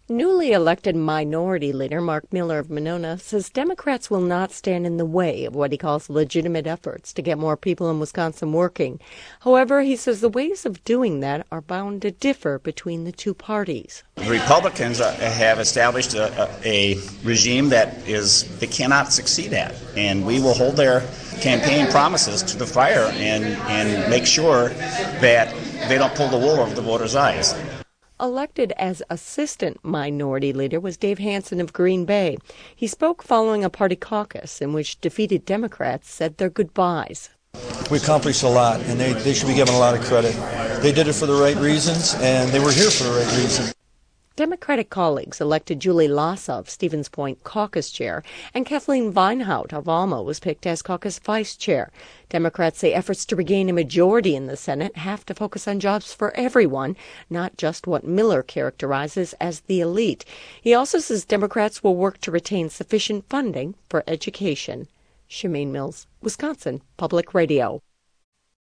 Newly elected Minority Leader Mark Miller of Monona says Democrats will not stand in the way of what he calls legitimate efforts to get more people in Wisconsin working. However, he says the ways of doing that are bound to differ between the two parties. The Republicans have established a regime that they cannot succeed at, and we will hold their campaign promises to the fire and make sure that they don't pull the wool over the voters' eyes. Elected as assistant minority leader was Dave Hansen of Green Bay. He spoke following a party caucus in which defeated Democrats said their goodbyes. We accomplished a lot, and they should be given a lot of credit. They did it for the right reasons, and they were here for the right reason. Democratic colleagues elected Julie Lassa of Stevens Point caucus chair, and Kathleen Weinhaut of Alma was picked as caucus vice chair. Democrats say efforts to regain a majority in the Senate have to focus on jobs for everyone, not just what Miller characterizes as the elite. He also says Democrats will work to retain sufficient funding for education. Shemaine Mills, Wisconsin Public Radio.